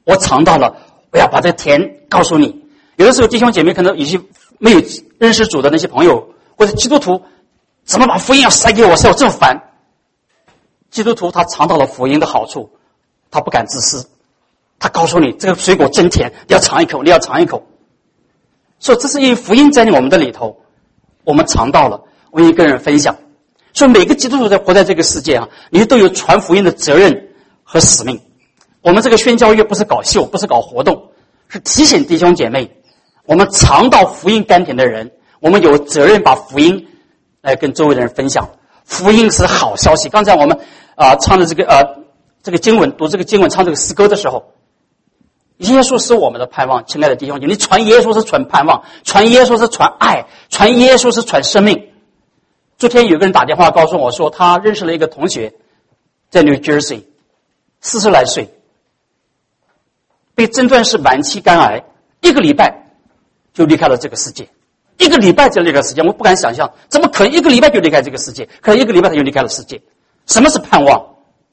我尝到了，我要把这个甜告诉你。有的时候弟兄姐妹可能有些没有认识主的那些朋友或者基督徒，怎么把福音要塞给我，塞我这么烦。基督徒他尝到了福音的好处，他不敢自私，他告诉你这个水果真甜，你要尝一口，你要尝一口。所以这是因为福音在我们的里头，我们尝到了，我愿意跟人分享。所以每个基督徒在活在这个世界啊，你都有传福音的责任和使命。我们这个宣教月不是搞秀，不是搞活动，是提醒弟兄姐妹，我们尝到福音甘甜的人，我们有责任把福音来跟周围的人分享。福音是好消息。刚才我们唱的这个经文，读这个经文，唱这个诗歌的时候，耶稣是我们的盼望。亲爱的弟兄姐妹，你传耶稣是传盼望，传耶稣是传爱，传耶稣是传生命。昨天有个人打电话告诉我说，他认识了一个同学，在 New Jersey， 40来岁，被诊断是晚期肝癌，1个礼拜就离开了这个世界。1个礼拜就离开世界，我不敢想象，怎么可能1个礼拜就离开这个世界？可能1个礼拜他就离开了世界。什么是盼望？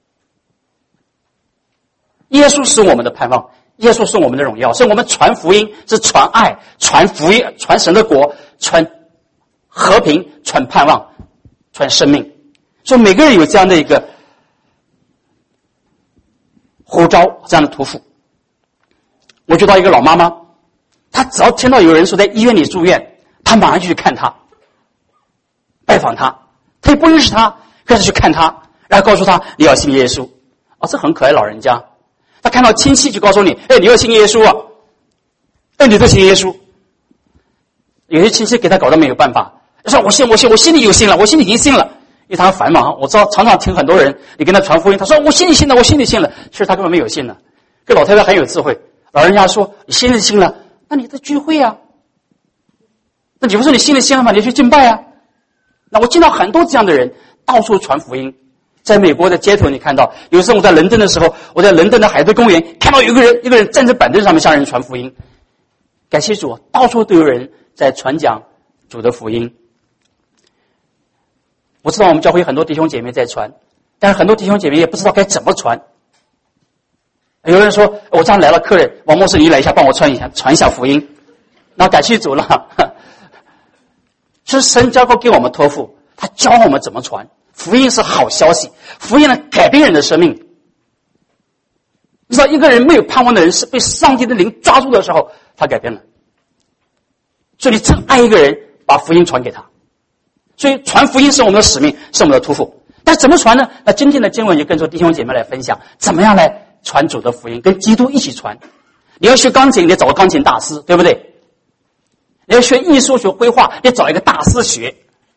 耶稣是我们的盼望，耶稣是我们的荣耀，所以我们传福音是传爱，传福音，传神的国，传和平，传盼望，传生命。所以每个人有这样的一个呼召，这样的托付。我遇到一个老妈妈，她只要听到有人说在医院里住院，她马上就去看他，拜访他，她也不认识他，开始去看他，然后告诉他你要信耶稣。这很可爱老人家。他看到亲戚就告诉你，你要信耶稣啊，你都信耶稣。有些亲戚给他搞得没有办法，说我信，我心里有信了，我心里已经信了。因为他很繁忙，我知道常常听很多人，你跟他传福音，他说我心里信了，我心里信了，其实他根本没有信呢。这老太太很有智慧，老人家说你心里信了，那你在聚会啊，那你不说你心里信了吗？你去敬拜啊。那我见到很多这样的人，到处传福音。在美国的街头，你看到有时候我在伦敦的时候，我在伦敦的海德公园看到一个人站在板凳上面向人传福音。感谢主，到处都有人在传讲主的福音。我知道我们教会很多弟兄姐妹在传，但是很多弟兄姐妹也不知道该怎么传。有人说我这样来了客人，王牧师你来一下帮我传一下福音，那感谢主了。是神交给我们托付，他教我们怎么传。福音是好消息，福音能改变人的生命。你知道一个人没有盼望的人，是被上帝的灵抓住的时候他改变了。所以你真爱一个人，把福音传给他。所以传福音是我们的使命，是我们的托付。但怎么传呢？那今天的经文就跟着弟兄姐妹来分享，怎么样来传主的福音，跟基督一起传。你要学钢琴，你找个钢琴大师，对不对？你要学艺术，学绘画，你找一个大师学。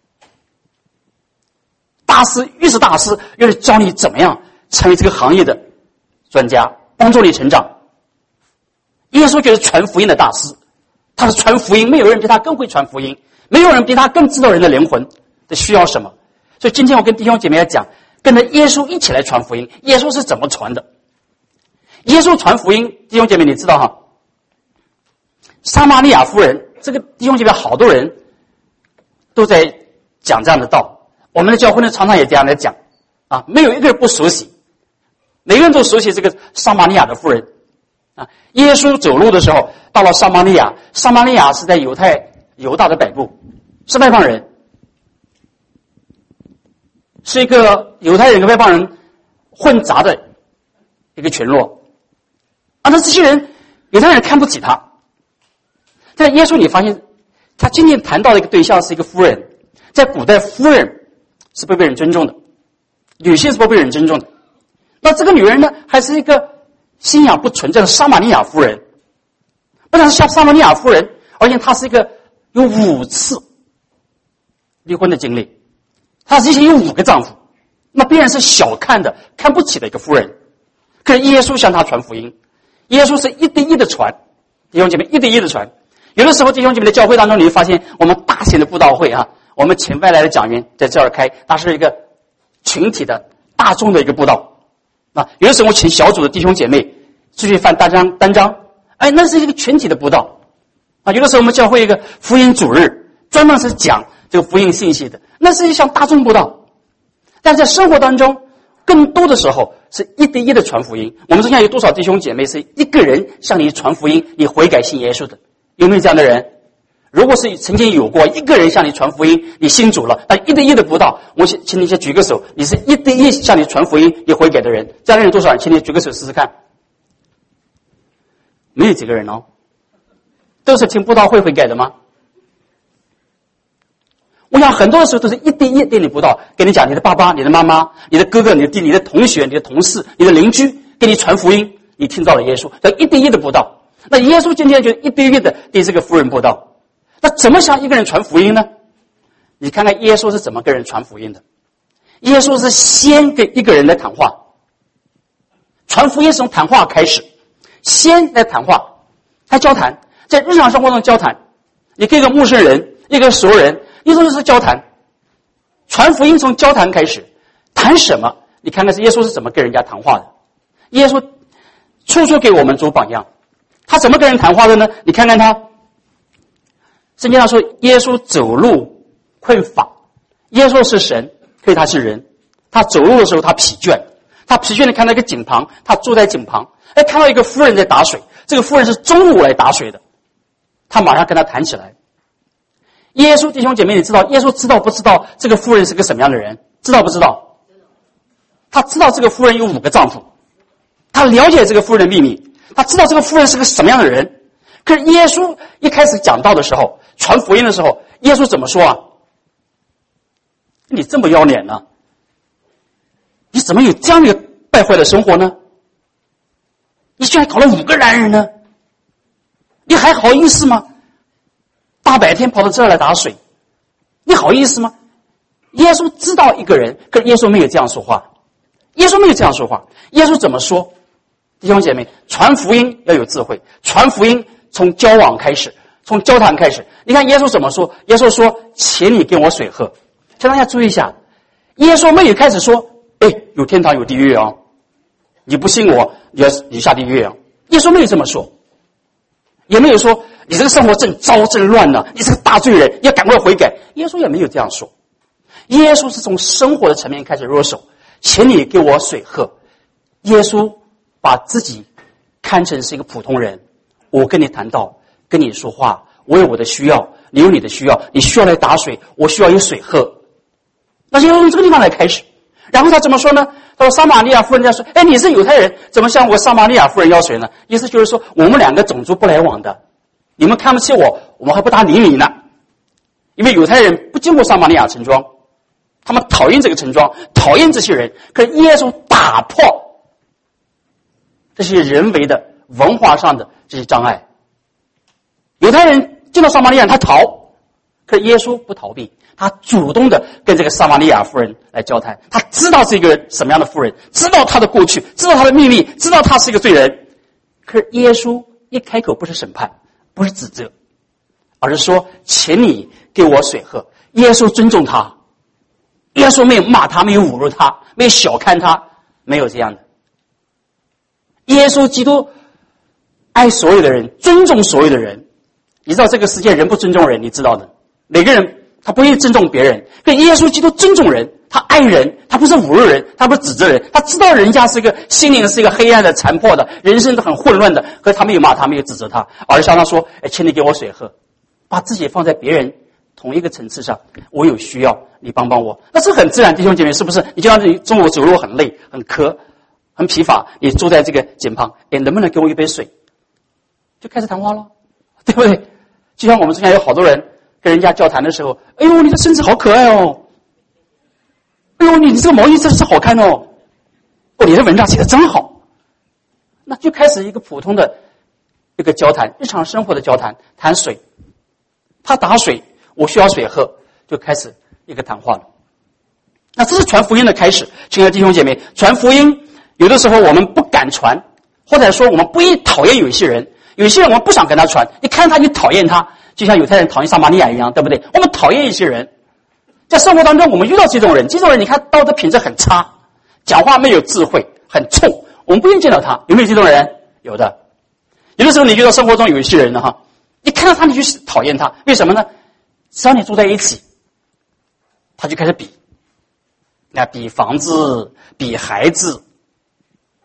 大师越是大师，越是教你怎么样成为这个行业的专家，帮助你成长。耶稣就是传福音的大师，他是传福音，没有人比他更会传福音，没有人比他更知道人的灵魂的需要什么。所以今天我跟弟兄姐妹来讲，跟着耶稣一起来传福音。耶稣是怎么传的？耶稣传福音，弟兄姐妹你知道哈，撒玛利亚妇人，这个弟兄姐妹好多人都在讲这样的道。我们的教会呢，常常也这样来讲啊，没有一个人不熟悉，每个人都熟悉这个撒玛利亚的妇人啊。耶稣走路的时候到了撒玛利亚，撒玛利亚是在犹大的北部，是外邦人，是一个犹太人跟外邦人混杂的一个群落。那这些人，犹太人看不起他。但耶稣你发现，他今天谈到的一个对象是一个妇人，在古代妇人是不被人尊重的，女性是不被人尊重的。那这个女人呢，还是一个信仰不纯正的撒玛利亚妇人。不但是像撒玛利亚妇人，而且她是一个有5次离婚的经历，她之前有5个丈夫，那别人是小看的、看不起的一个妇人。可是耶稣向她传福音，耶稣是1对1的传，弟兄姐妹1对1的传。有的时候弟兄姐妹的教会当中，你会发现我们大型的布道会啊，我们请外来的讲员在这儿开，那是一个群体的大众的一个布道。有的时候我请小组的弟兄姐妹出去翻单张，那是一个群体的布道。有的时候我们教会一个福音主日，专门是讲这个福音信息的，那是一项大众布道。但在生活当中，更多的时候是一对一的传福音。我们中间有多少弟兄姐妹是一个人向你传福音，你悔改信耶稣的？有没有这样的人？如果是曾经有过一个人向你传福音，你信主了，但一对一的布道，我请你先举个手，你是一对一向你传福音，你悔改的人，这样的人多少人？请你举个手试试看。没有几个人哦，都是听布道会悔改的吗？我想很多的时候都是一对一对你布道，跟你讲你的爸爸、你的妈妈、你的哥哥、你的弟、你的同学、你的同事、你的邻居，给你传福音，你听到了耶稣，叫一对一的布道。那耶稣今天就一对一的对这个妇人布道。那怎么向一个人传福音呢？你看看耶稣是怎么跟人传福音的。耶稣是先跟一个人来谈话，传福音是从谈话开始，先来谈话，他交谈，在日常生活中交谈。你跟一个陌生人，一个熟人，耶稣是交谈，传福音从交谈开始。谈什么？你看看是耶稣是怎么跟人家谈话的。耶稣处处给我们做榜样，他怎么跟人谈话的呢？你看看他，圣经上说耶稣走路困乏，耶稣是神，可以他是人，他走路的时候他疲倦，他疲倦的看到一个井旁，他坐在井旁，看到一个妇人在打水，这个妇人是中午来打水的，他马上跟他谈起来。耶稣弟兄姐妹，你知道耶稣知道不知道这个妇人是个什么样的人？知道不知道？他知道这个妇人有5个丈夫，他了解这个妇人的秘密，他知道这个妇人是个什么样的人。可是耶稣一开始讲道的时候，传福音的时候，耶稣怎么说啊？你这么要脸呢？你怎么有这样一个败坏的生活呢？你居然搞了5个男人呢？你还好意思吗？大白天跑到这儿来打水，你好意思吗？耶稣知道一个人，可是耶稣没有这样说话。耶稣没有这样说话。耶稣怎么说？弟兄姐妹，传福音要有智慧，传福音从交往开始，从交谈开始。你看耶稣怎么说？耶稣说：“请你给我水喝。”请大家注意一下，耶稣没有开始说：“有天堂有地狱啊，你不信我，你下地狱啊。”耶稣没有这么说，也没有说你这个生活正糟正乱呢，你是个大罪人，要赶快悔改。耶稣也没有这样说。耶稣是从生活的层面开始入手，请你给我水喝。耶稣把自己看成是一个普通人，我跟你谈道，跟你说话，我有我的需要，你有你的需要，你需要来打水，我需要有水喝。那就从这个地方来开始。然后他怎么说呢？他说撒玛利亚妇人家说：“你是犹太人，怎么向我撒玛利亚妇人要水呢？”意思就是说，我们2个种族不来往的，你们看不起我，我们还不打理你呢。因为犹太人不经过撒玛利亚城庄，他们讨厌这个城庄，讨厌这些人。可是耶稣打破这些人为的文化上的这些障碍。犹太人见到撒玛利亚人他逃，可是耶稣不逃避，他主动的跟这个撒玛利亚妇人来交谈。他知道是一个什么样的妇人，知道她的过去，知道她的秘密，知道她是一个罪人。可是耶稣一开口不是审判，不是指责，而是说：“请你给我水喝。”耶稣尊重他，耶稣没有骂他，没有侮辱他，没有小看他，没有这样的。耶稣基督爱所有的人，尊重所有的人。你知道这个世界人不尊重人，你知道的。每个人他不愿意尊重别人，可耶稣基督尊重人，他爱人，他不是侮辱人，他不是指责人，他知道人家是一个心灵是一个黑暗的、残破的，人生都很混乱的，可是他没有骂他，没有指责他，而是向他说：“请你给我水喝。”把自己放在别人同一个层次上，我有需要，你帮帮我，那是很自然。弟兄姐妹，是不是？你就像你中午走路很累、很渴、很疲乏，你坐在这个井旁，能不能给我一杯水？就开始谈话了，对不对？就像我们之前有好多人跟人家交谈的时候，你的身子好可爱哦，你这个毛衣真是好看哦，你的文章写得真好。那就开始一个普通的一个交谈，日常生活的交谈，谈水。他打水，我需要水喝，就开始一个谈话了。那这是传福音的开始。亲爱的弟兄姐妹，传福音有的时候我们不敢传，或者说我们不一定讨厌有一些人，有些人我们不想跟他传，你看他就讨厌他，就像犹太人讨厌撒玛利亚一样，对不对？我们讨厌一些人，在生活当中我们遇到这种人你看道德品质很差，讲话没有智慧，很冲，我们不愿意见到他。有没有这种人？有的。有的时候你遇到生活中有一些人呢，你看到他你就讨厌他，为什么呢？只要你住在一起，他就开始比房子，比孩子，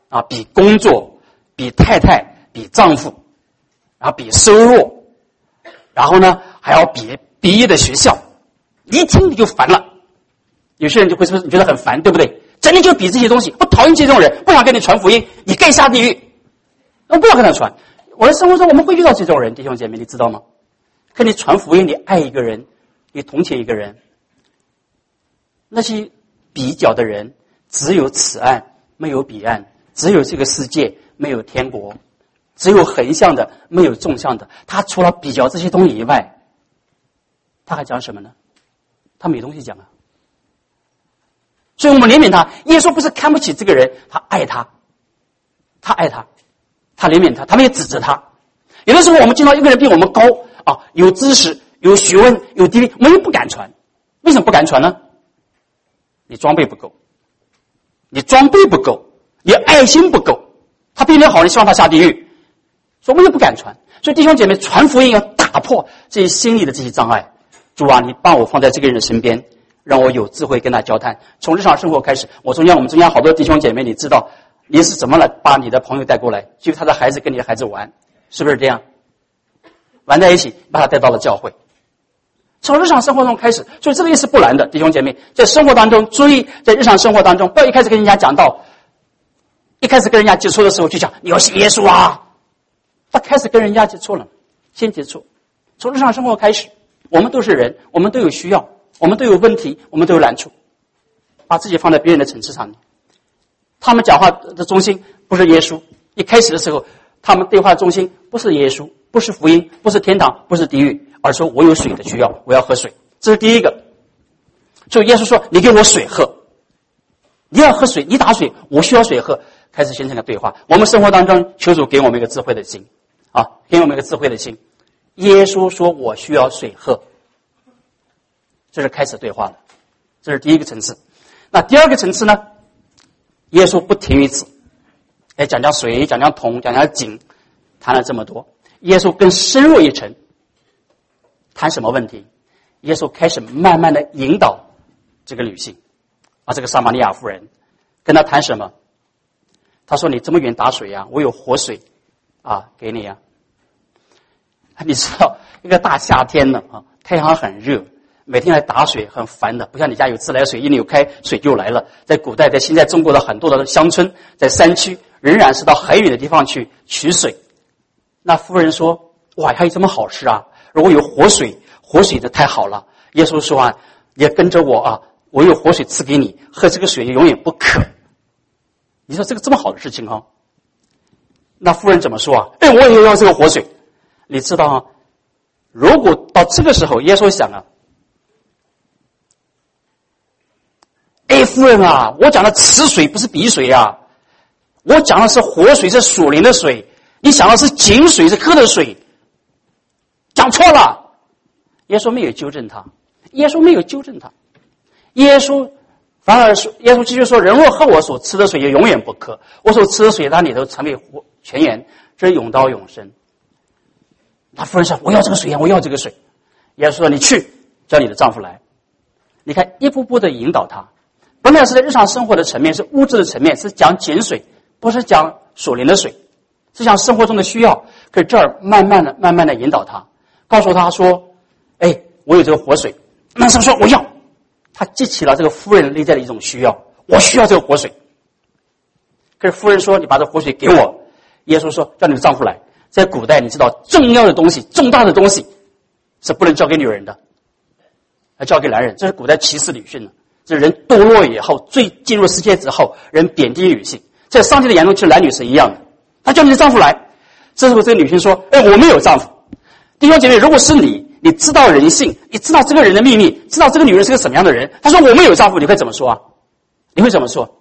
啊，比工作，比太太，比丈夫，然后比收入，然后呢还要比毕业的学校，你一听你就烦了。有些人就会说你觉得很烦，对不对？整天就比这些东西，我讨厌这种人，不想跟你传福音，你该下地狱。我不要跟他传。我的生活中我们会遇到这种人，弟兄姐妹，你知道吗？跟你传福音，你爱一个人，你同情一个人，那些比较的人，只有此岸没有彼岸，只有这个世界没有天国，只有横向的没有纵向的。他除了比较这些东西以外，他还讲什么呢？他没东西讲啊。所以我们怜悯他。耶稣不是看不起这个人，他爱他，他爱他，他怜悯他，他没有指责他。有的时候我们见到一个人比我们高啊，有知识、有学问、有地位，我们又不敢传。为什么不敢传呢？你装备不够，你装备不够，你爱心不够。他比你好，你希望他下地狱，所以我们又不敢传。所以弟兄姐妹，传福音要打破这些心理的这些障碍。主啊，你把我放在这个人的身边，让我有智慧跟他交谈。从日常生活开始，我们中间好多弟兄姐妹，你知道你是怎么来把你的朋友带过来，就他的孩子跟你的孩子玩，是不是这样？玩在一起，把他带到了教会。从日常生活中开始，所以这个也是不难的，弟兄姐妹，在生活当中，注意在日常生活当中，不要一开始跟人家讲到，一开始跟人家接触的时候就讲你要信耶稣啊。他开始跟人家接触了，先接触。从日常生活开始，我们都是人，我们都有需要，我们都有问题，我们都有难处，把自己放在别人的层次上面。他们讲话的中心不是耶稣，一开始的时候，他们对话的中心不是耶稣，不是福音，不是天堂，不是地狱，而说我有水的需要，我要喝水。这是第一个。所以耶稣说你给我水喝，你要喝水，你打水，我需要水喝，开始形成了对话。我们生活当中求主给我们一个智慧的心啊，给我们一个智慧的心。耶稣说我需要水喝，这是开始对话了，这是第一个层次。那第二个层次呢？耶稣不停于此，讲讲水，讲讲桶，讲讲井，谈了这么多。耶稣更深入一层，谈什么问题？耶稣开始慢慢的引导这个女性啊，这个撒玛利亚妇人，跟他谈什么？他说：“你这么远打水啊，我有活水啊，给你啊。”你知道，一个大夏天呢啊，太阳很热，每天来打水很烦的，不像你家有自来水，一扭开水就来了。在古代，在现在中国的很多的乡村，在山区，仍然是到很远的地方去取水。那妇人说：“哇，还有这么好事啊！如果有活水，活水的太好了。”耶稣说啊：“你要跟着我啊，我有活水赐给你，喝这个水永远不渴。”你说这么好的事情啊？那妇人怎么说啊？我也要这个活水。你知道啊？如果到这个时候，耶稣想啊，夫人啊，我讲的此水不是彼水啊，我讲的是活水，是属灵的水，你想的是井水，是喝的水，讲错了。耶稣没有纠正他，耶稣没有纠正他，耶稣反而说，耶稣继续说：“人若喝我所吃的水，也永远不渴。我所吃的水，它里头成为泉源，这是永到永生。”他夫人说：“我要这个水呀，我要这个水。”耶稣说：“你去叫你的丈夫来。”你看，一步步的引导他。本来是在日常生活的层面，是物质的层面，是讲井水，不是讲属灵的水，是讲生活中的需要。可是这儿慢慢的引导他，告诉他说：“我有这个活水。”男生说：“我要。”他记起了这个夫人内在的一种需要，我需要这个活水。可是夫人说：“你把这活水给我。”耶稣说：“叫你的丈夫来。”在古代，你知道重要的东西、重大的东西是不能交给女人的，要交给男人。这是古代歧视女性的，这是人堕落以后，最进入世界之后，人贬低女性。在上帝的眼中，其实男女是一样的。他叫你的丈夫来，这时候这个女性说：“我没有丈夫。”弟兄姐妹，如果是你知道人性，你知道这个人的秘密，知道这个女人是个什么样的人，她说我没有丈夫，你会怎么说啊？你会怎么说？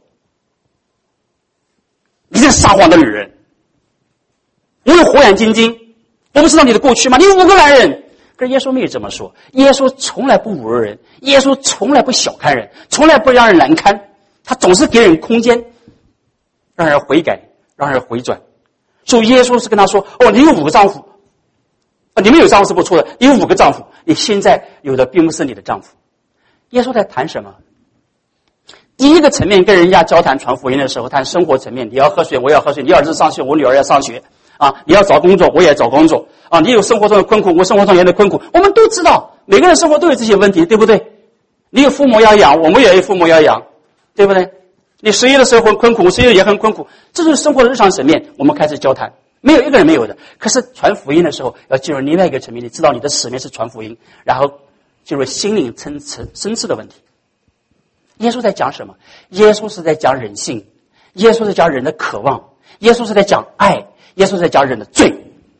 你这撒谎的女人！我有火眼金睛，我不知道你的过去吗？你有5个男人。可是耶稣没有这么说，耶稣从来不侮辱人，耶稣从来不小看人，从来不让人难堪，他总是给人空间，让人悔改，让人回转。所以耶稣是跟他说：“你有5个丈夫，你没有丈夫是不错的，你有5个丈夫，你现在有的并不是你的丈夫。”耶稣在谈什么？ 第一个层面跟人家交谈传福音的时候，谈生活层面，你要喝水，我要喝水；你儿子上学，我女儿要上学啊；你要找工作，我也找工作啊；你有生活中的困苦，我生活中也有困苦。我们都知道，每个人生活都有这些问题，对不对？你有父母要养，我们也有父母要养，对不对？你失业的时候很困苦，失业也很困苦，这就是生活的日常层面。我们开始交谈，没有一个人没有的。可是传福音的时候，要进入另外一个层面，你知道你的使命是传福音，然后进入心灵层次深次的问题。耶稣在讲什么？耶稣是在讲人性，耶稣是讲人的渴望，耶稣是在讲爱，耶稣是在讲人的罪。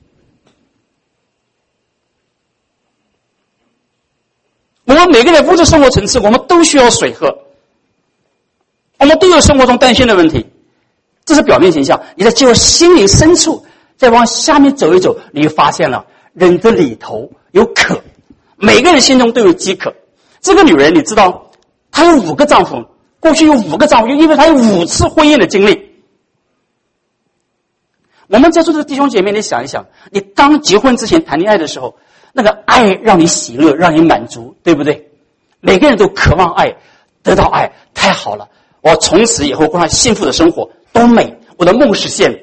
我们每个人物质生活层次，我们都需要水喝，我们都有生活中担心的问题，这是表面现象。你在进入心灵深处，再往下面走一走，你就发现了人的里头有渴，每个人心中都有饥渴。这个女人你知道她有5个丈夫，过去有5个丈夫，因为她有5次婚姻的经历。我们在座的弟兄姐妹，你想一想，你刚结婚之前谈恋爱的时候，那个爱让你喜乐，让你满足，对不对？每个人都渴望爱，得到爱，太好了，我从此以后过上幸福的生活，多美，我的梦实现了。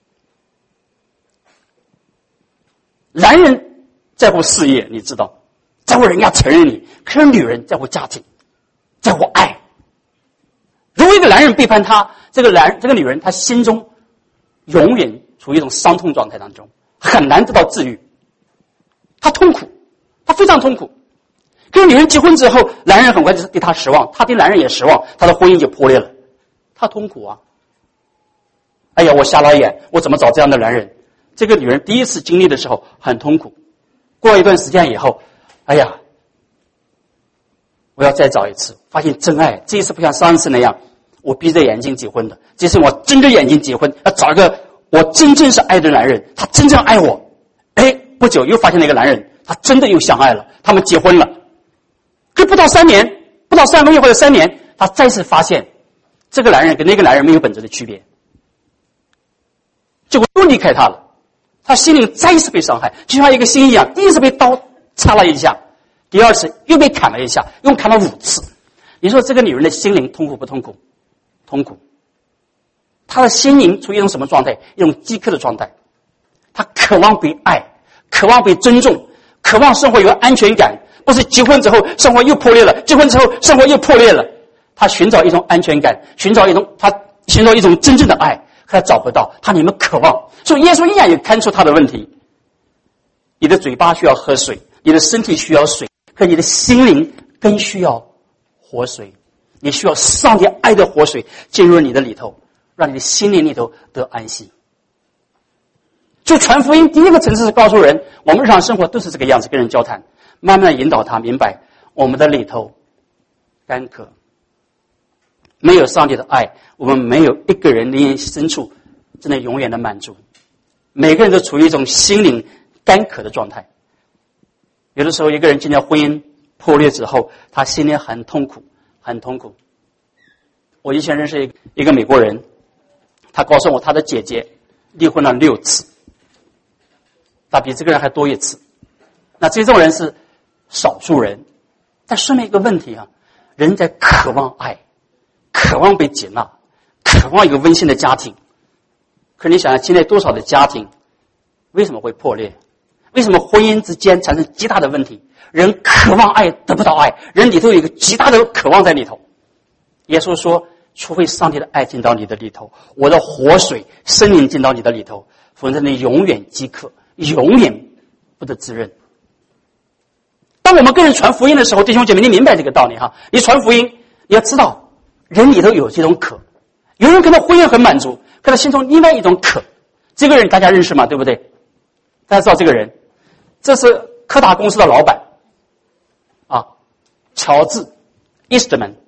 男人在乎事业，你知道，在乎人家承认你，可是女人在乎家庭，在乎爱。如果一个男人背叛她，这个女人她心中永远处于一种伤痛状态当中，很难得到治愈，她痛苦，她非常痛苦。可是女人结婚之后，男人很快就对她失望，她对男人也失望，她的婚姻就破裂了，她痛苦啊！哎呀，我瞎了眼，我怎么找这样的男人？这个女人第一次经历的时候很痛苦，过了一段时间以后，哎呀，我要再找一次，发现真爱。这一次不像上一次那样，我闭着眼睛结婚的，这次我睁着眼睛结婚，要找一个我真正是爱的男人，他真正爱我。哎，不久又发现了一个男人，他真的又相爱了，他们结婚了。可不到3年，不到3个月或者3年，他再次发现这个男人跟那个男人没有本质的区别，结果又离开他了。他心灵再一次被伤害，就像一个心一样，第一次被刀插了一下，第二次又被砍了一下，又砍了5次。你说这个女人的心灵痛苦不痛苦？痛苦。她的心灵处于一种什么状态？一种饥渴的状态。她渴望被爱，渴望被尊重，渴望生活有安全感。不是结婚之后生活又破裂了，结婚之后生活又破裂了。她寻找一种安全感，寻找一种真正的爱，可她找不到，她里面渴望。所以耶稣依然也看出她的问题。你的嘴巴需要喝水，你的身体需要水，可你的心灵更需要活水。你需要上帝爱的活水进入你的里头，让你的心灵里头得安息。就传福音第一个层次是告诉人，我们日常生活都是这个样子，跟人交谈，慢慢引导他明白我们的里头干渴，没有上帝的爱，我们没有一个人灵深处真的永远的满足。每个人都处于一种心灵干渴的状态。有的时候一个人进到婚姻破裂之后，他心里很痛苦，很痛苦。我以前认识一个美国人，他告诉我他的姐姐离婚了6次，他比这个人还多1次。那这种人是少数人，但说明一个问题啊，人在渴望爱，渴望被接纳，渴望一个温馨的家庭。可你想想，现在多少的家庭为什么会破裂？为什么婚姻之间产生极大的问题？人渴望爱得不到爱，人里头有一个极大的渴望在里头。耶稣说，除非上帝的爱进到你的里头，我的活水生命进到你的里头，否则你永远饥渴，永远不得滋润。当我们跟人传福音的时候，弟兄姐妹，你明白这个道理哈？你传福音，你要知道人里头有这种渴。有人可能婚姻很满足，可他心中另外一种渴。这个人大家认识吗？对不对？大家知道这个人，这是柯达公司的老板啊，乔治·伊斯特曼。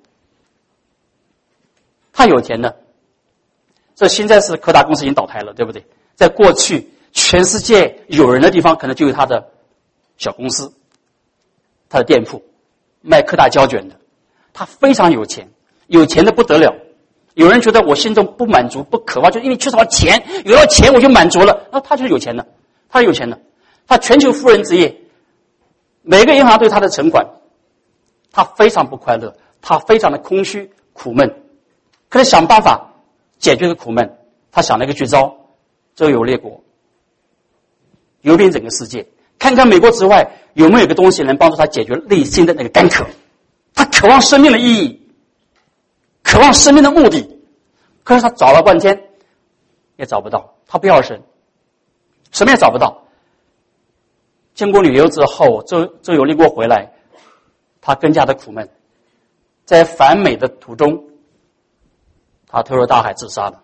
他有钱的，这现在是柯达公司已经倒台了，对不对？在过去全世界有人的地方，可能就有他的小公司，他的店铺卖柯达胶卷的。他非常有钱，有钱的不得了。有人觉得我心中不满足不渴望，就因为缺少钱，有了钱我就满足了，那他就是有钱的，他是有钱的，他全球富人之一，每个银行对他的存款，他非常不快乐，他非常的空虚苦闷，可是想办法解决这个苦闷。他想了一个绝招，周游列国，游遍整个世界，看看美国之外有没有一个东西能帮助他解决内心的那个干渴。他渴望生命的意义，渴望生命的目的，可是他找了半天也找不到。他不要神，什么也找不到。经过旅游之后，周游列国回来，他更加的苦闷。在返美的途中，他投入大海自杀了。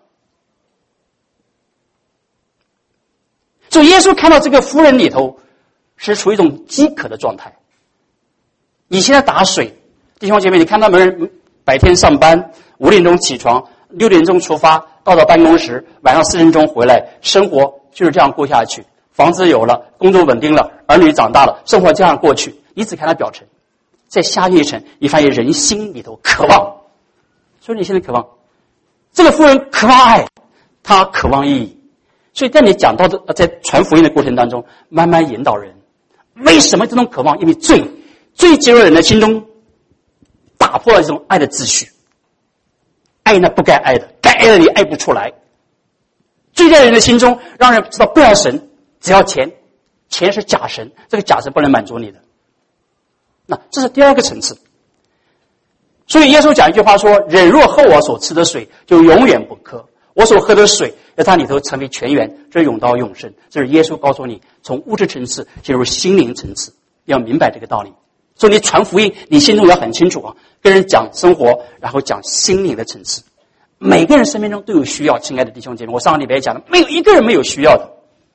所以耶稣看到这个妇人里头是处于一种饥渴的状态。你现在打水，弟兄姐妹，你看他们白天上班5点钟起床，6点钟出发，到办公室，晚上4点钟回来，生活就是这样过下去。房子有了，工作稳定了，儿女长大了，生活这样过去。你只看他表层，在下一层，你发现人心里头渴望。所以你现在渴望，这个妇人渴望爱，她渴望意义。所以在你讲到的在传福音的过程当中，慢慢引导人。为什么这种渴望？因为罪进入人的心中，打破了这种爱的秩序。爱那不该爱的，该爱的你爱不出来。罪在人的心中，让人知道不要神，只要钱，钱是假神，这个假神不能满足你的。那这是第二个层次。所以耶稣讲一句话说：人若喝我所吃的水，就永远不渴。我所喝的水在它里头成为泉源，这是永到永生。这是耶稣告诉你，从物质层次进入心灵层次，要明白这个道理。所以你传福音，你心中要很清楚啊，跟人讲生活，然后讲心灵的层次。每个人生命中都有需要，亲爱的弟兄姐妹，我上个礼拜也讲了，没有一个人没有需要的。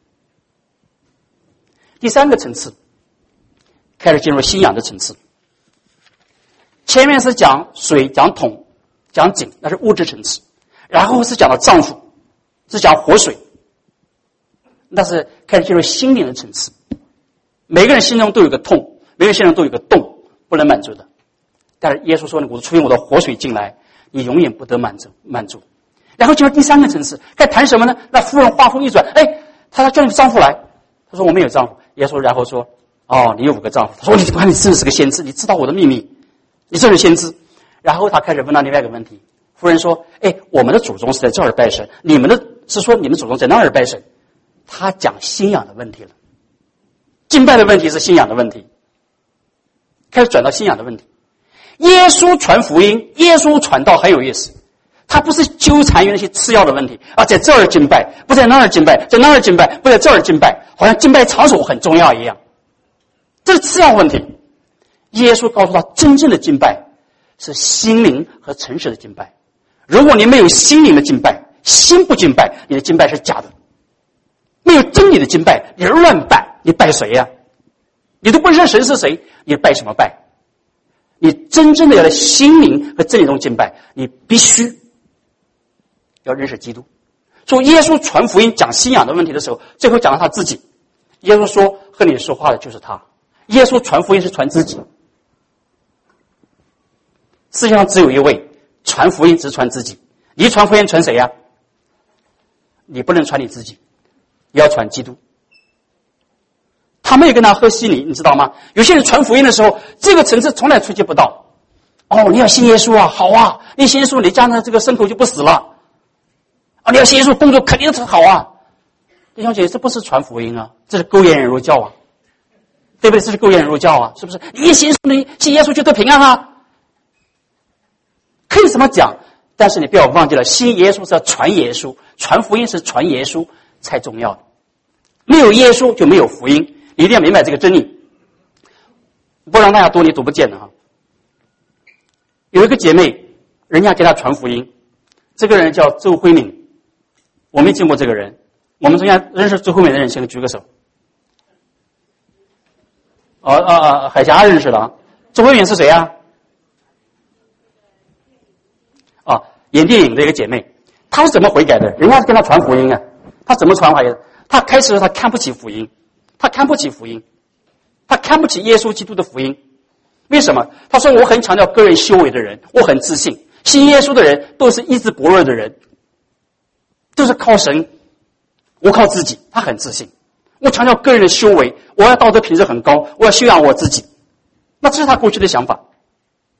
第三个层次，开始进入信仰的层次。前面是讲水、讲桶、讲井，那是物质层次。然后是讲到丈夫，是讲活水，那是开始进入心灵的层次。每个人心中都有个痛，每个人心中都有个洞，不能满足的。但是耶稣说：“我除非我的活水进来，你永远不得满足。”然后进入第三个层次，该谈什么呢？那妇人话锋一转，她叫你丈夫来，她说我没有丈夫。耶稣然后说：“哦，你有5个丈夫。”他说：“你看你真的是个先知，你知道我的秘密，你真是先知。”然后他开始问到另外一个问题。夫人说：“我们的祖宗是在这儿拜神，你们的是说你们祖宗在那儿拜神。”他讲信仰的问题了，敬拜的问题是信仰的问题，开始转到信仰的问题。耶稣传福音，耶稣传道很有意思，他不是纠缠于那些次要的问题啊，在这儿敬拜，不在那儿敬拜，在那儿敬拜，不在这儿敬拜，好像敬拜场所很重要一样，这是次要问题。耶稣告诉他，真正的敬拜是心灵和诚实的敬拜。如果你没有心灵的敬拜，心不敬拜，你的敬拜是假的。没有真理的敬拜，你乱拜，你拜谁呀？你都不认识神是谁，你拜什么拜？你真正的要在心灵和真理中敬拜，你必须要认识基督。所以耶稣传福音讲信仰的问题的时候，最后讲到他自己。耶稣说和你说话的就是他。耶稣传福音是传自己。世界上只有一位传福音只传自己，你传福音传谁呀？你不能传你自己，你要传基督。他没有跟他喝稀泥，你知道吗？有些人传福音的时候，这个层次从来触及不到。哦，你要信耶稣啊，好啊，你信耶稣，你家的这个牲口就不死了。啊，你要信耶稣，工作肯定是好啊。弟兄姐妹，这不是传福音啊，这是勾引人入教啊，对不对？这是勾引人入教啊，是不是？你信耶稣就得平安啊。可以这么讲，但是你不要忘记了，信耶稣是要传耶稣，传福音是传耶稣才重要的。没有耶稣就没有福音，你一定要明白这个真理，不让大家读你读不见的哈。有一个姐妹，人家给她传福音，这个人叫周慧敏，我没见过这个人，我们中间认识周慧敏的人先举个手。海峡认识的啊。周慧敏是谁啊？演电影的一个姐妹，她是怎么悔改的？人家是跟她传福音啊，她怎么传法的？她开始她看不起福音，她看不起福音，她看不起耶稣基督的福音。为什么？她说我很强调个人修为的人，我很自信，信耶稣的人都是意志薄弱的人，都是靠神，我靠自己。她很自信，我强调个人的修为，我要道德品质很高，我要修养我自己。那这是她过去的想法。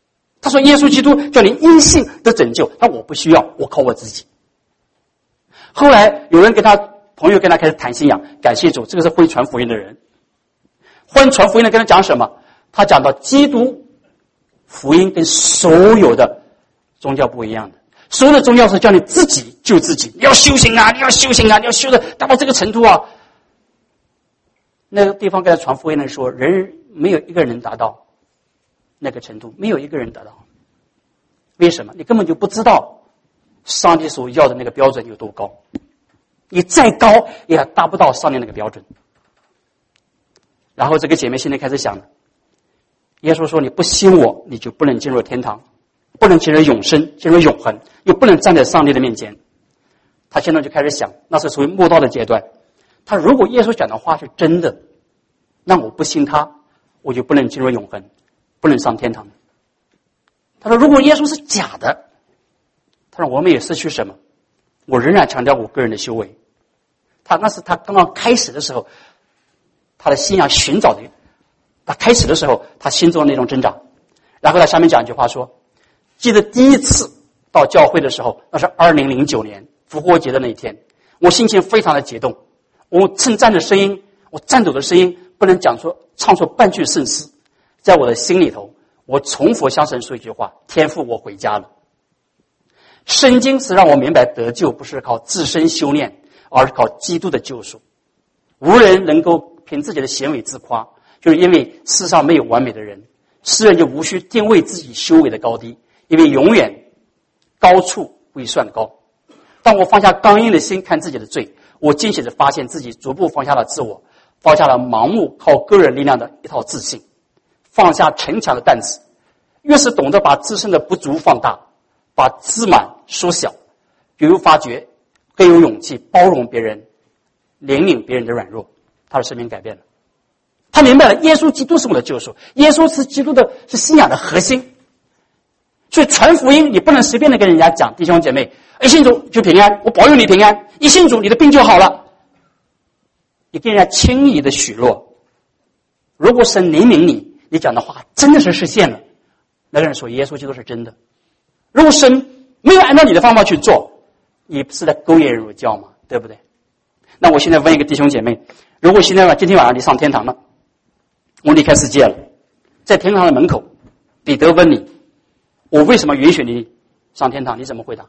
他说耶稣基督叫你因信得拯救，他说我不需要，我靠我自己。后来有人跟他朋友跟他开始谈信仰，感谢主，这个是会传福音的人。会传福音的跟他讲什么？他讲到基督福音跟所有的宗教不一样的，所有的宗教是叫你自己救自己，你要修行啊，你要修行啊，你要修的达到这个程度啊。那个地方跟他传福音的人说，人没有一个人能达到那个程度，没有一个人达到。为什么？你根本就不知道上帝所要的那个标准有多高，你再高也达不到上帝那个标准。然后这个姐妹现在开始想了，耶稣说你不信我，你就不能进入天堂，不能进入永生，进入永恒，又不能站在上帝的面前。他现在就开始想，那是属于末道的阶段。他如果耶稣讲的话是真的，那我不信他，我就不能进入永恒，不能上天堂。他说如果耶稣是假的，他说我们也失去什么？我仍然强调我个人的修为。那是他刚刚开始的时候，他的信仰寻找的，他开始的时候他心中的那种挣扎。然后他下面讲一句话说，记得第一次到教会的时候，那是2009年复活节的那一天，我心情非常的激动，我称赞的声音，我颤抖的声音不能唱出半句圣诗。在我的心里头，我重复向神说一句话，天父，我回家了。圣经是让我明白得救不是靠自身修炼，而是靠基督的救赎。无人能够凭自己的行为自夸，就是因为世上没有完美的人，世人就无需定位自己修为的高低，因为永远高处未算高。当我放下刚硬的心看自己的罪，我惊喜地发现自己逐步放下了自我，放下了盲目靠个人力量的一套自信，放下逞强的担子。越是懂得把自身的不足放大，把自满缩小，就会发觉更有勇气包容别人，怜悯别人的软弱。他的生命改变了，他明白了耶稣基督是我的救赎，耶稣是基督的，是信仰的核心。所以传福音你不能随便的跟人家讲，弟兄姐妹，一信主就平安，我保佑你平安，一信主你的病就好了。你跟人家轻易的许诺，如果神怜悯你，你讲的话真的是实现了，那个人说耶稣基督是真的。如果神没有按照你的方法去做，你不是在勾引儒教吗？对不对？那我现在问一个弟兄姐妹，如果今天晚上你上天堂了，我离开世界了，在天堂的门口，彼得问你，我为什么允许你上天堂？你怎么回答？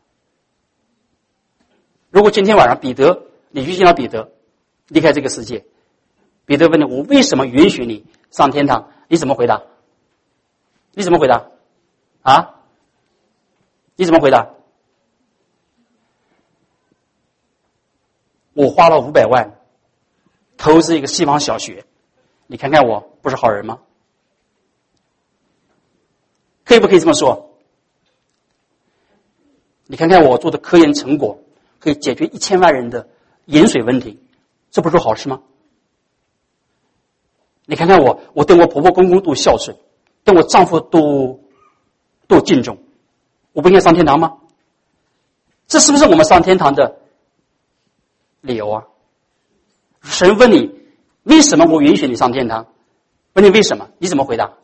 如果今天晚上你遇见了彼得离开这个世界，彼得问你，我为什么允许你上天堂？你怎么回答？你怎么回答？啊？你怎么回答？我花了500万投资一个西方小学，你看看我不是好人吗？可以不可以这么说？你看看我做的科研成果可以解决1000万人的饮水问题，这不是好事吗？你看看我对我婆婆公公都孝顺，对我丈夫都敬重，我不应该上天堂吗？这是不是我们上天堂的理由啊？神问你为什么我允许你上天堂，问你为什么，你怎么回答？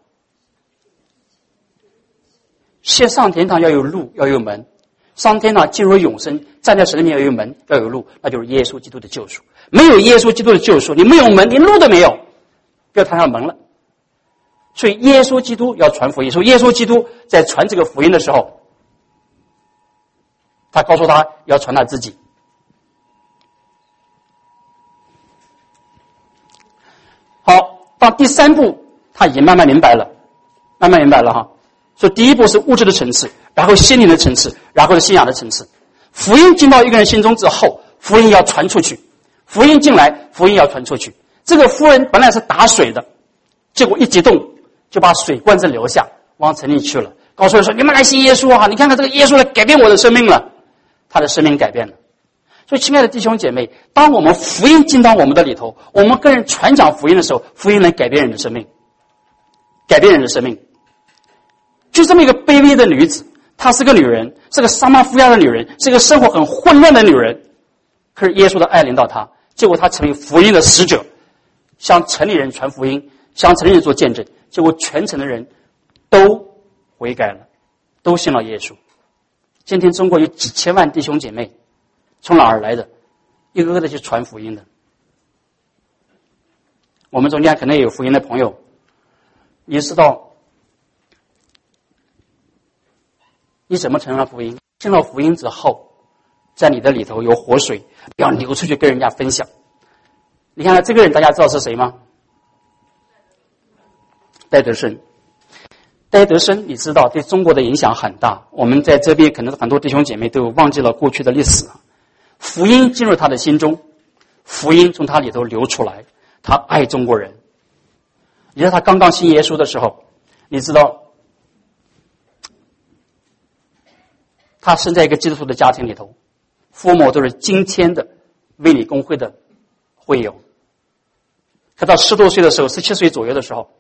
先上天堂要有路，要有门，上天堂进入永生，站在神的面前要有门，要有路，那就是耶稣基督的救赎。没有耶稣基督的救赎，你没有门，连路都没有，不要谈上门了。所以耶稣基督要传福音，说耶稣基督在传这个福音的时候，他告诉他要传他自己。好，到第3步他已经慢慢明白了哈。所以第一步是物质的层次，然后心灵的层次，然后是信仰的层次。福音进到一个人心中之后，福音要传出去，福音进来，福音要传出去。这个妇人本来是打水的，结果一激动就把水罐子留下，往城里去了，告诉人说，你们来信耶稣啊，你看看这个耶稣来改变我的生命了。他的生命改变了。所以亲爱的弟兄姐妹，当我们福音进到我们的里头，我们跟人传讲福音的时候，福音能改变人的生命，改变人的生命。就这么一个卑微的女子，她是个女人，是个撒玛利亚的女人，是个生活很混乱的女人，可是耶稣的爱临到她，结果她成为福音的使者，向城里人传福音，向城里人做见证，结果全城的人都悔改了，都信了耶稣。今天中国有几千万弟兄姐妹，从哪儿来的？一个个的去传福音的。我们中间可能也有福音的朋友，你知道你怎么承认福音？信了福音之后，在你的里头有活水，要流出去跟人家分享。你看这个人，大家知道是谁吗？戴德生。戴德生你知道对中国的影响很大，我们在这边可能很多弟兄姐妹都忘记了过去的历史。福音进入他的心中，福音从他里头流出来，他爱中国人。你知道他刚刚信耶稣的时候，你知道他生在一个基督徒的家庭里头，父母都是今天的卫理公会的会友。可到10多岁的时候，17岁左右的时候，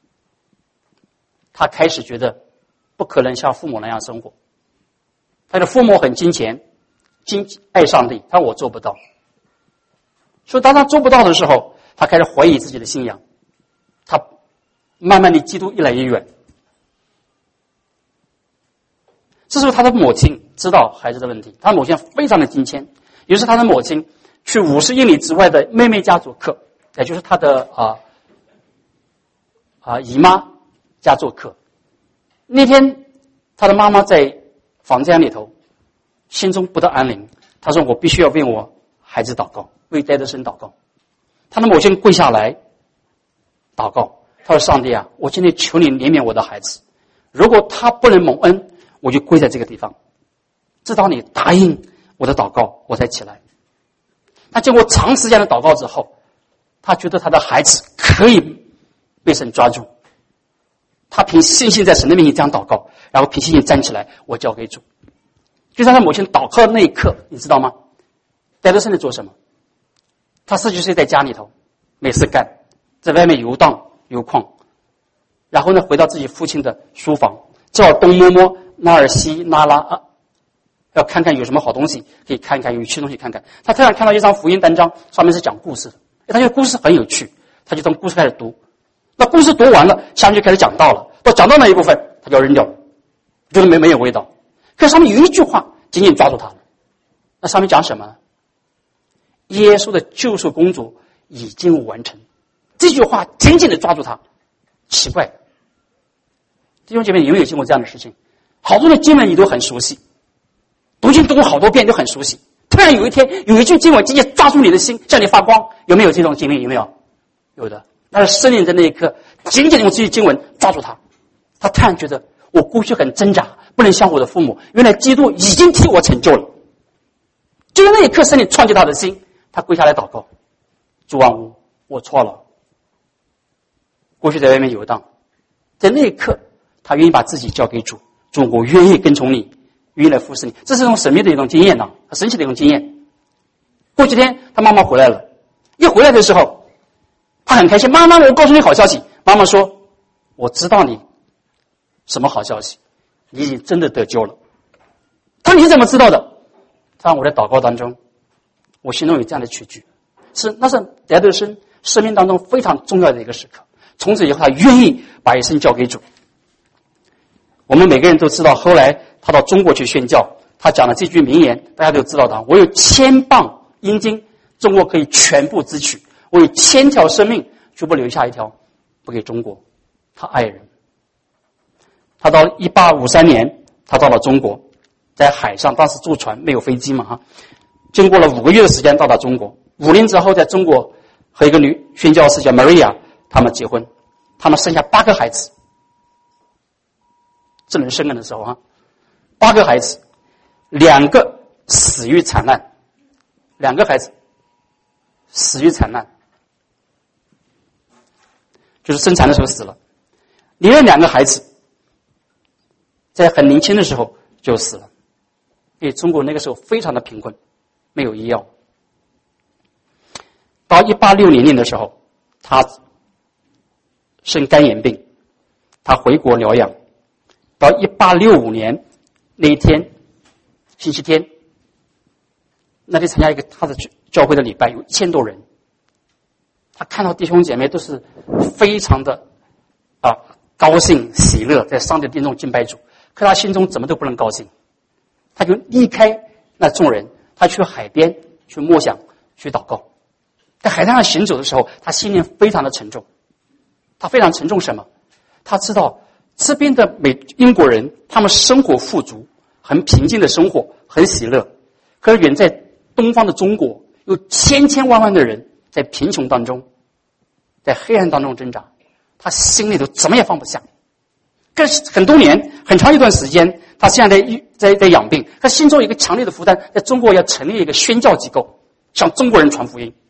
他开始觉得不可能像父母那样生活。他的父母很金钱，爱上帝，他说我做不到。所以当他做不到的时候，他开始怀疑自己的信仰，他慢慢的基督越来越远。这时候他的母亲知道孩子的问题，他母亲非常的金钱，于是他的母亲去50英里之外的妹妹家做客，也就是他的姨妈家做客。那天他的妈妈在房间里头心中不得安宁，他说我必须要为我孩子祷告，为戴德生祷告。他的母亲跪下来祷告，他说上帝啊，我今天求你怜悯我的孩子，如果他不能蒙恩，我就跪在这个地方，直到你答应我的祷告我才起来。他经过长时间的祷告之后，他觉得他的孩子可以被神抓住，他凭信心在神的面前这样祷告，然后凭信心站起来，我交给主。就在他母亲祷告的那一刻，你知道吗？戴德生在做什么？他19岁在家里头没事干，在外面游荡游旷，然后呢回到自己父亲的书房，这儿东摸摸，那儿西那拉要看看有什么好东西可以看看，有趣的东西看看。他突然看到一张福音单张，上面是讲故事的，他觉得故事很有趣，他就从故事开始读。那故事读完了，下面就开始讲道了，到讲道那一部分他就要扔掉了，觉得没有味道。可上面有一句话紧紧抓住他了，那上面讲什么呢？耶稣的救赎工作已经完成。这句话紧紧地抓住他。奇怪，弟兄姐妹，你有没有经过这样的事情？好多的经文你都很熟悉，读经读过好多遍都很熟悉，突然有一天有一句经文紧紧抓住你的心，向你发光。有没有这种经历？有没有？有的。但是圣灵在那一刻紧紧用这句经文抓住他，他突然觉得我过去很挣扎，不能像我的父母，原来基督已经替我成就了。就在那一刻，圣灵创建他的心，他跪下来祷告：主啊，我错了，过去在外面游荡。在那一刻，他愿意把自己交给主，主，我愿意跟从你，愿意来服侍你。这是一种神秘的一种经验很神奇的一种经验。过几天，他妈妈回来了，一回来的时候，他很开心，妈妈，我告诉你好消息。妈妈说：我知道你什么好消息，你已经真的得救了。他说：你怎么知道的？他说：我在祷告当中，我心中有这样的曲句，那是戴德生生命当中非常重要的一个时刻。从此以后，他愿意把一生交给主。我们每个人都知道，后来他到中国去宣教，他讲了这句名言，大家都知道他：我有1000磅阴金，中国可以全部支取；我有1000条生命，绝不留下一条不给中国。他爱人。他到1853年，他到了中国，在海上，当时坐船没有飞机嘛经过了5个月的时间到达中国。5年之后，在中国和一个女宣教士叫 Maria， 他们结婚，他们生下8个孩子。这人生人的时候8个孩子，2个死于惨难，2个孩子死于惨难，就是生产的时候死了。另外2个孩子在很年轻的时候就死了，因为中国那个时候非常的贫困，没有医药。到1860年的时候，他生肝炎病，他回国疗养。到1865年那一天星期天，那天参加一个他的教会的礼拜，有1000多人。他看到弟兄姐妹都是非常的高兴喜乐，在上帝殿中敬拜主。可他心中怎么都不能高兴，他就离开那众人，他去海边去默想去祷告。在海滩上行走的时候，他心灵非常的沉重。他非常沉重什么？他知道这边的英国人，他们生活富足，很平静的生活，很喜乐。可是远在东方的中国，有千千万万的人在贫穷当中，在黑暗当中挣扎，他心里头怎么也放不下。可是很多年，很长一段时间，他现在在养病，他心中有一个强烈的负担，在中国要成立一个宣教机构，向中国人传福音。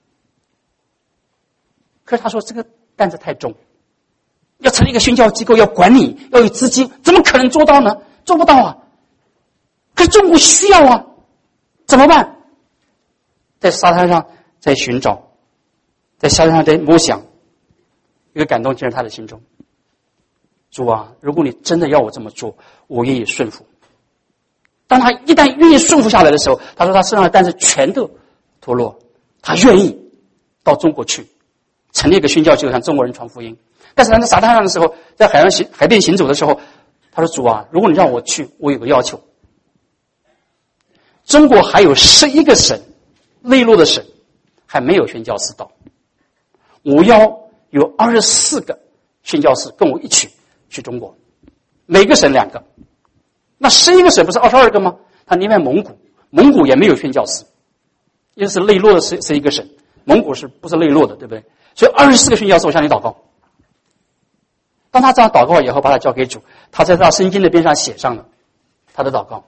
可是他说这个担子太重，要成立一个宣教机构，要管理，要有资金，怎么可能做到呢？做不到啊！可是中国需要啊，怎么办？在沙滩上在寻找，在沙滩上在默想，一个感动进入他的心中。主啊，如果你真的要我这么做，我愿意顺服。当他一旦愿意顺服下来的时候，他说他身上的担子全都脱落，他愿意到中国去成立一个宣教机构，向中国人传福音。但是他在沙滩上的时候，在海边行走的时候，他说主啊，如果你让我去，我有个要求，中国还有11个省，内陆的省还没有宣教士到，我要有24个宣教士跟我一起去中国，每个省2个，那11个省不是22个吗？他另外蒙古也没有宣教士，因为是内陆的是一个省，蒙古是不是内陆的，对不对？所以24个宣教士，我向你祷告。当他这样祷告以后，把他交给主，他在他圣经的边上写上了他的祷告。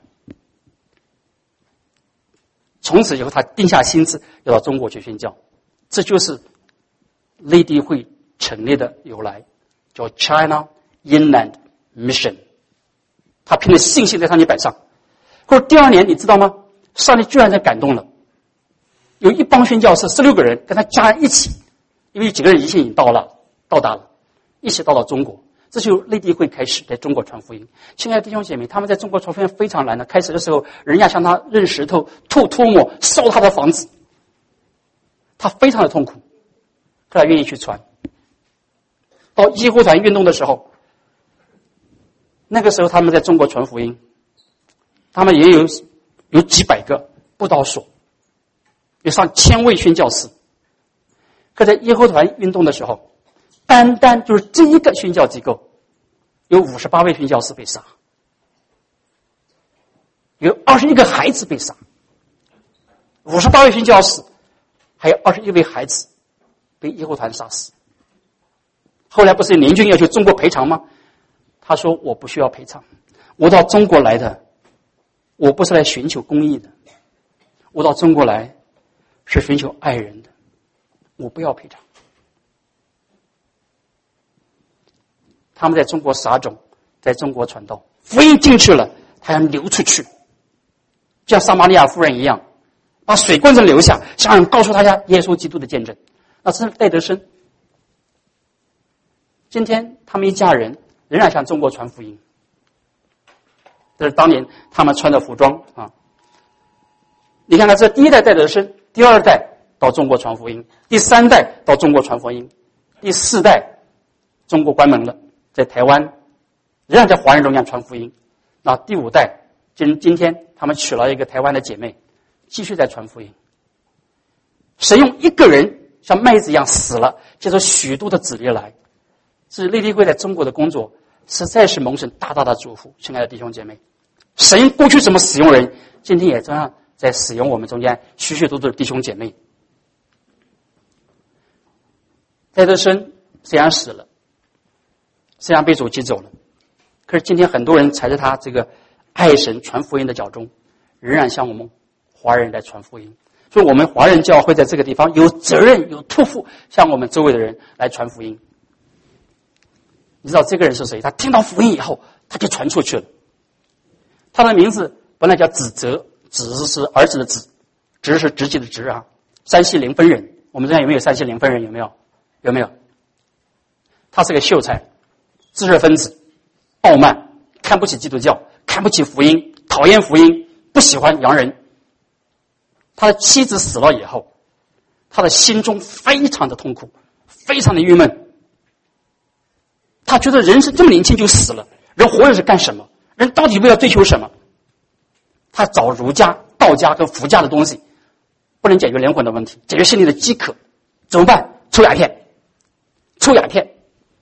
从此以后，他定下心志要到中国去宣教，这就是内地会成立的由来，叫 China Inland Mission。他凭着信心在上帝摆上。或者第2年，你知道吗？上帝居然在感动了，有一帮宣教士16个人跟他家人一起，因为几个人已经到达了，一起到中国。这就内地会开始在中国传福音。亲爱的弟兄姐妹，他们在中国传福音非常难的。开始的时候，人家向他扔石头、吐唾沫、烧他的房子，他非常的痛苦，可他愿意去传。到义和团运动的时候，那个时候他们在中国传福音，他们也有几百个布道所，有上千位宣教士。可在义和团运动的时候，单单就是这一个宣教机构，有58位宣教士被杀，有21个孩子被杀，58位宣教士，还有21位孩子被义和团杀死。后来不是联军要求中国赔偿吗？他说我不需要赔偿，我到中国来的，我不是来寻求公义的，我到中国来是寻求爱人的，我不要赔偿。他们在中国撒种，在中国传道，福音进去了，他要流出去，就像撒玛利亚妇人一样，把水罐子留下，想让人告诉大家耶稣基督的见证。那这是戴德生。今天他们一家人仍然向中国传福音，这是当年他们穿的服装啊。你看看，这第1代戴德生，第2代到中国传福音，第3代到中国传福音，第4代中国关门了，在台湾仍然在华人中间传福音。那第5代今天他们娶了一个台湾的姐妹，继续在传福音。神用一个人像麦子一样死了，接受许多的子粒来。是内地会在中国的工作实在是蒙神大大的祝福。亲爱的弟兄姐妹，神过去怎么使用人，今天也这样在使用我们中间许许多多的弟兄姐妹。戴德生虽然死了，虽然被主接走了，可是今天很多人踩着他这个爱神传福音的脚中，仍然向我们华人来传福音。所以我们华人教会在这个地方有责任有托付，向我们周围的人来传福音。你知道这个人是谁？他听到福音以后，他就传出去了。他的名字本来叫子哲，子是儿子的子，直是直系的直啊。山西临汾人，我们这边有没有山西临汾人？有没有？有没有？他是个秀才，知识分子，傲慢，看不起基督教，看不起福音，讨厌福音，不喜欢洋人。他的妻子死了以后，他的心中非常的痛苦，非常的郁闷。 他觉得人是这么年轻就死了，人活着是干什么？人到底为了追求什么？他找儒家、道家跟佛家的东西，不能解决灵魂的问题，解决心理的饥渴，怎么办？抽鸦片，抽鸦片。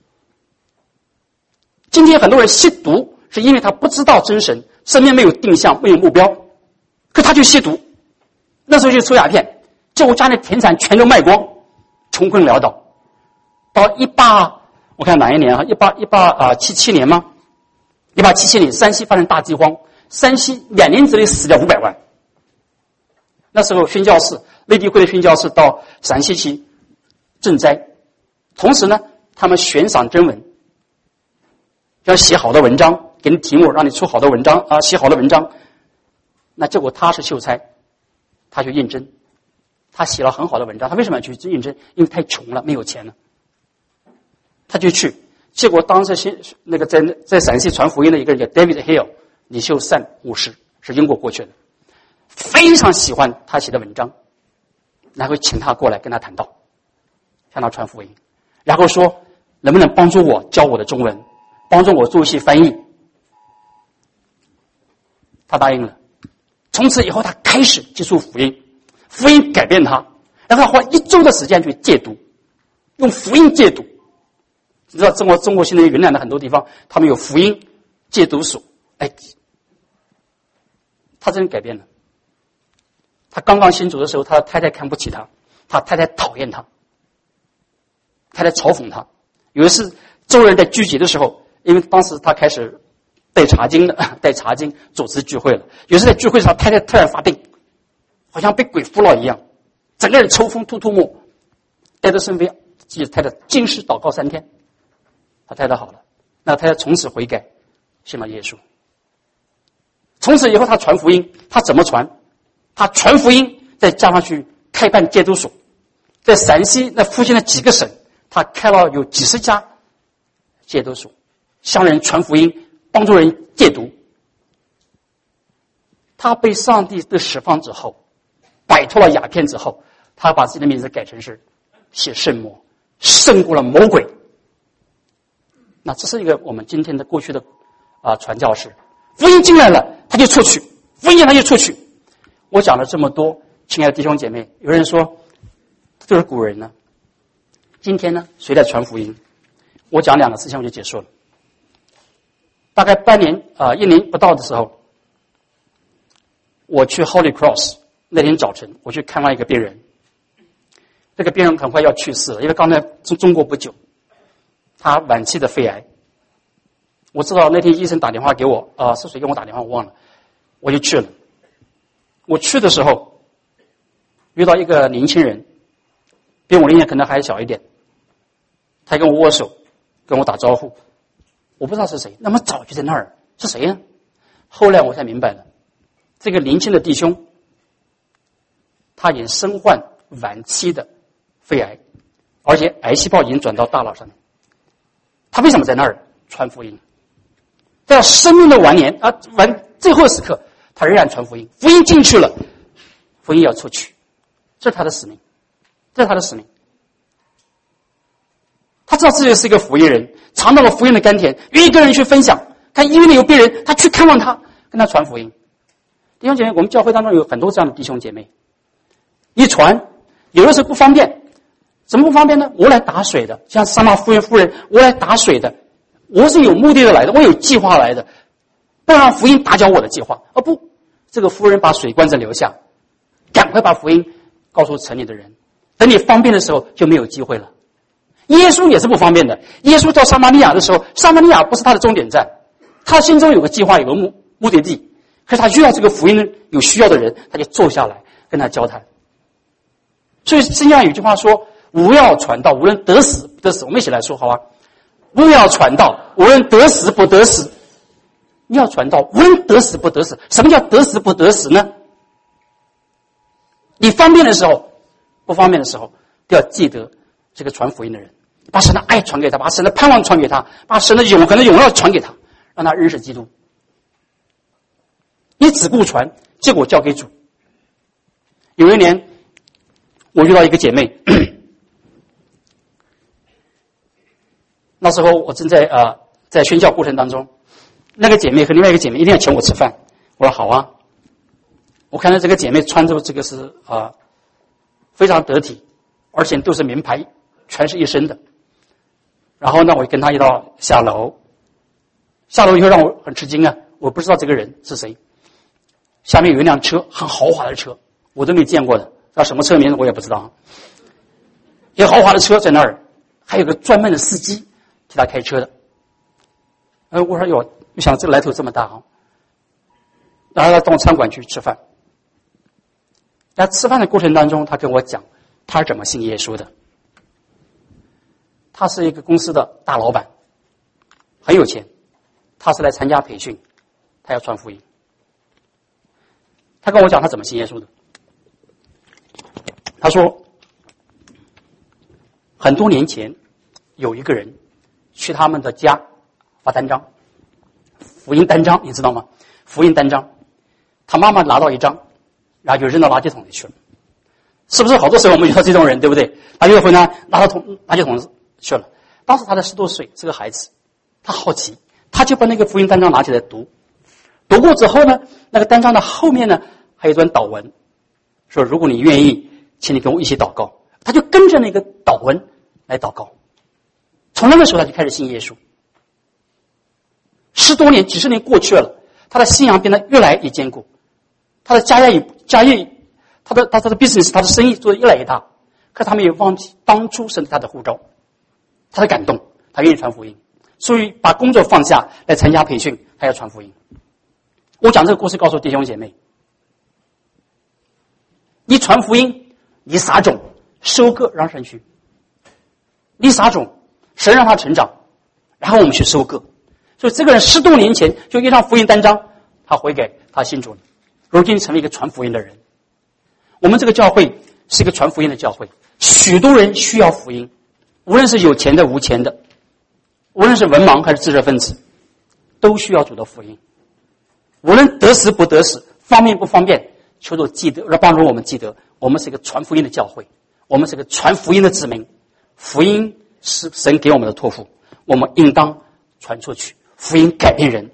今天很多人吸毒，是因为他不知道真神，身边没有定向，没有目标，可他就吸毒。那时候就抽鸦片，结果家里田产全都卖光，穷困潦倒。到我看哪一年啊？1877年吗？1877年，山西发生大饥荒，山西2年之内死掉500万。那时候宣教士，内地会的宣教士到陕西去赈灾，同时呢，他们悬赏征文，要写好的文章，给你题目，让你出好的文章啊，写好的文章。那结果他是秀才，他去应征，他写了很好的文章。他为什么要去应征？因为太穷了，没有钱了。他就去，结果当时那个在陕西传福音的一个人叫 David Hill 李秀善牧师，是英国过去的，非常喜欢他写的文章，然后请他过来跟他谈道，向他传福音，然后说能不能帮助我教我的中文，帮助我做一些翻译。他答应了。从此以后他开始接触福音，福音改变他，然后他花1周的时间去戒毒，用福音戒毒。你知道中国现在云南的很多地方，他们有福音戒毒所。他真的改变了。他刚刚信主的时候，他的太太看不起他，他太太讨厌他，太太嘲讽他。有一次周人在聚集的时候，因为当时他开始带茶经主持聚会了。有一次在聚会上，太太突然发病，好像被鬼附了一样，整个人抽风吐沫，带着身边自己太太禁食祷告3天。他太太好了，那太太从此悔改，信了耶稣。从此以后他传福音，他怎么传？他传福音，再加上去开办戒毒所，在陕西那附近的几个省，他开了有几十家戒毒所，向人传福音，帮助人戒毒。他被上帝的释放之后，摆脱了鸦片之后，他把自己的名字改成是写圣魔，胜过了魔鬼。那这是一个我们今天的过去的传教士，福音进来了他就出去，福音他就出去。我讲了这么多，亲爱的弟兄姐妹，有人说这是古人呢，今天呢谁在传福音？我讲2个事情我就结束了。大概1年不到的时候，我去 Holy Cross， 那天早晨我去看望一个病人，这个病人很快要去世了，因为刚才中国不久，他晚期的肺癌。我知道那天医生打电话给我，是谁给我打电话我忘了，我就去了。我去的时候遇到一个年轻人，比我年龄可能还小一点，他跟我握手，跟我打招呼，我不知道是谁，那么早就在那儿，是谁呢？后来我才明白了，这个年轻的弟兄他已经身患晚期的肺癌，而且癌细胞已经转到大脑上面。他为什么在那儿传福音？在生命的晚年最后时刻，他仍然传福音。福音进去了，福音要出去，这是他的使命，这是他的使命。他知道自己是一个福音人，尝到了福音的甘甜，愿意跟人去分享。看医院里有病人，他去看望他，跟他传福音。弟兄姐妹，我们教会当中有很多这样的弟兄姐妹，一传有的时候不方便。怎么不方便呢？我来打水的，像撒玛夫人，我来打水的，我是有目的的来的，我有计划来的，不让福音打搅我的计划。不，这个夫人把水罐子留下，赶快把福音告诉城里的人，等你方便的时候就没有机会了。耶稣也是不方便的，耶稣到撒玛利亚的时候，撒玛利亚不是他的终点站，他心中有个计划，有个目的地，可是他遇到这个福音有需要的人，他就坐下来跟他交谈。所以圣经上有句话说，无要传道，无论得死不得死。我们一起来说好吧？勿要传道，无论得死不得死。你要传道，无论得死不得死。什么叫得死不得死呢？你方便的时候，不方便的时候，都要记得这个传福音的人，把神的爱传给他，把神的盼望传给他，把神的永恒的荣耀传给他，让他认识基督。你只顾传，结果交给主。有一年，我遇到一个姐妹， 那时候我正在在宣教过程当中，那个姐妹和另外一个姐妹一定要请我吃饭，我说好啊。我看到这个姐妹穿着这个是非常得体，而且都是名牌，全是一身的。然后呢，我跟她一道下楼，下楼以后让我很吃惊啊，我不知道这个人是谁。下面有一辆车，很豪华的车，我都没见过的，叫什么车名字我也不知道。一个豪华的车在那儿，还有个专门的司机替他开车的。我说哟，我想这个来头这么大啊。然后他到餐馆去吃饭。在吃饭的过程当中，他跟我讲他是怎么信耶稣的。他是一个公司的大老板，很有钱，他是来参加培训，他要传福音。他跟我讲他怎么信耶稣的。他说很多年前有一个人去他们的家发单张，福音单张，你知道吗？福音单张，他妈妈拿到一张，然后就扔到垃圾桶里去了。是不是好多时候我们遇到这种人，对不对？他就会呢拿到垃圾桶去了。当时他才10多岁，是个孩子，他好奇，他就把那个福音单张拿起来读。读过之后呢，那个单张的后面呢还有一段祷文，说如果你愿意，请你跟我一起祷告。他就跟着那个祷文来祷告。从那个时候他就开始信耶稣。10多年、几十年过去了，他的信仰变得越来越坚固，他的家业，他的 business， 他的生意做得越来越大。可他没有忘记当初神对他的呼召，他的感动，他愿意传福音，所以把工作放下来参加培训，还要传福音。我讲这个故事告诉弟兄姐妹，你传福音，你撒种，收割让神去。你撒种，神让他成长，然后我们去收割。所以这个人10多年前就一张福音单张，他回给他信主了，如今成为一个传福音的人。我们这个教会是一个传福音的教会，许多人需要福音，无论是有钱的无钱的，无论是文盲还是知识分子，都需要主的福音。无论得时不得时，方便不方便，求主记得，帮助我们记得，我们是一个传福音的教会，我们是一个传福音的子民。福音是神给我们的托付，我们应当传出去。福音改变人。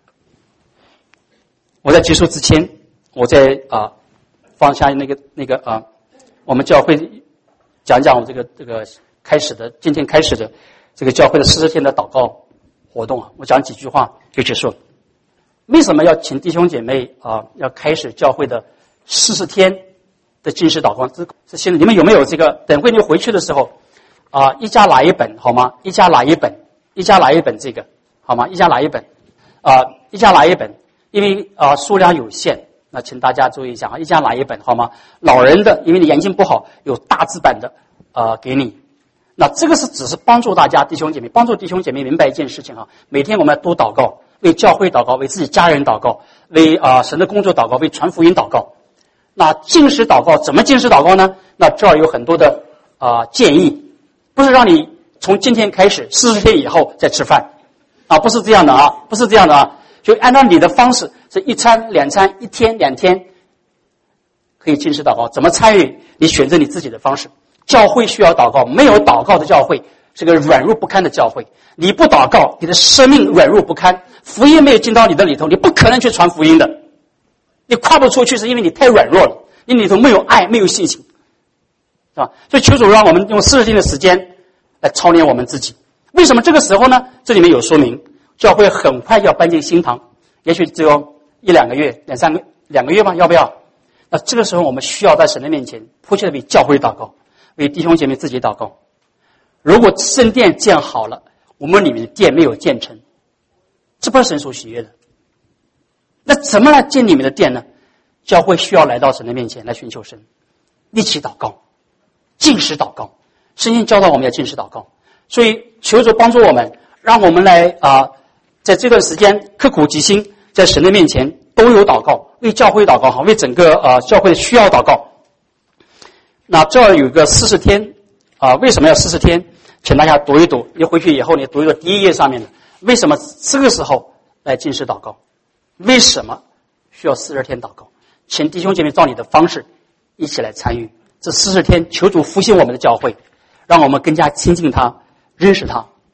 我在结束之前，我在放下我们教会讲讲我这个今天开始的这个教会的40天的祷告活动啊，我讲几句话就结束了。为什么要请弟兄姐妹要开始教会的40天的禁食祷告？这现在你们有没有这个？等会你回去的时候一家拿一本好吗？一家拿一本这个好吗？一家拿一本一家拿一本，因为数量有限，那请大家注意一下一家拿一本好吗？老人的，因为你眼睛不好，有大字版的给你。那这个只是帮助大家弟兄姐妹，帮助弟兄姐妹明白一件事情每天我们要多祷告，为教会祷告，为自己家人祷告，为神的工作祷告，为传福音祷告。那禁食祷告怎么禁食祷告呢？那这儿有很多的建议，不是让你从今天开始40天以后再吃饭不是这样的不是这样的就按照你的方式，是1餐2餐1天2天可以禁食祷告。怎么参与？你选择你自己的方式。教会需要祷告，没有祷告的教会是个软弱不堪的教会。你不祷告，你的生命软弱不堪，福音没有进到你的里头，你不可能去传福音的。你跨不出去是因为你太软弱了，你里头没有爱，没有信心，是吧？所以求主让我们用40天的时间来操练我们自己。为什么这个时候呢？这里面有说明，教会很快要搬进新堂，也许只有1-2个月2个月吧，要不要？那这个时候我们需要在神的面前迫切的为教会祷告，为弟兄姐妹自己祷告。如果圣殿建好了，我们里面的殿没有建成，这不是神所喜悦的。那怎么来建你们的殿呢？教会需要来到神的面前来寻求神，一起祷告，禁食祷告。圣经教导我们要禁食祷告，所以求主帮助我们，让我们来在这段时间刻苦己心，在神的面前都有祷告，为教会祷告为整个教会需要祷告。那这儿有一个40天为什么要40天？请大家读一读，你回去以后你读一读第1页上面的，为什么这个时候来禁食祷告？为什么需要40天祷告？请弟兄姐妹照你的方式一起来参与这40天，求主复兴我们的教会，让我们更加亲近他，认识他，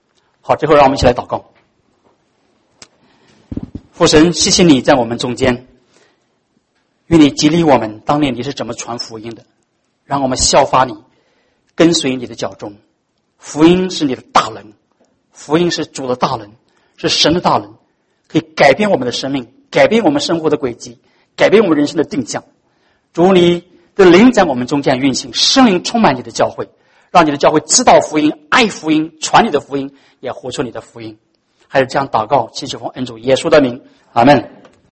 好，最后让我们一起来祷告。父神，谢谢你在我们中间，愿你激励我们当年你是怎么传福音的，让我们效法你，跟随你的脚踪。福音是你的大能，福音是主的大能，是神的大能，可以改变我们的生命，改变我们生活的轨迹，改变我们人生的定向。主，你的灵在我们中间运行，圣灵充满你的教会，让你的教会知道福音，爱福音，传你的福音，也活出你的福音。还是这样祷告，祈求奉恩主耶稣的名，阿们。